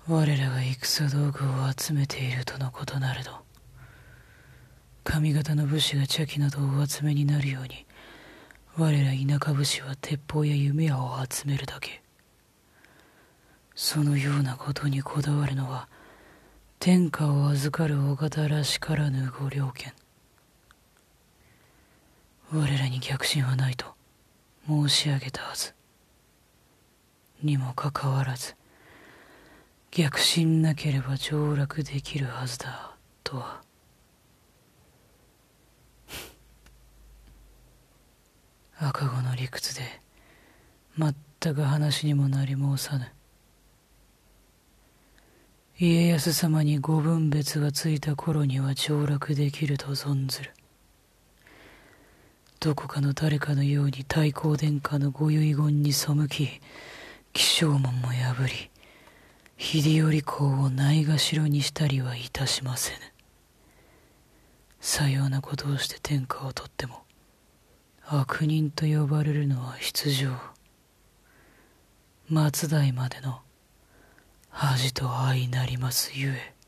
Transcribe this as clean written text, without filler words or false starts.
我らが戦道具を集めているとのことなれど、上方の武士が茶器などをお集めになるように、我ら田舎武士は鉄砲や弓矢を集めるだけ。そのようなことにこだわるのは、天下を預かるお方らしからぬご了見。我らに逆心はないと申し上げたはず。にもかかわらず、逆心なければ上洛できるはずだとは。赤子の理屈で全く話にもなり申さぬ。家康様にご分別がついた頃には上洛できると存ずる。どこかの誰かのように太閤殿下のご遺言に背き、起請文も破り、秀頼公をないがしろにしたりはいたしませぬ。さようなことをして天下を取っても、悪人と呼ばれるのは必定。末代までの恥と相なりますゆえ。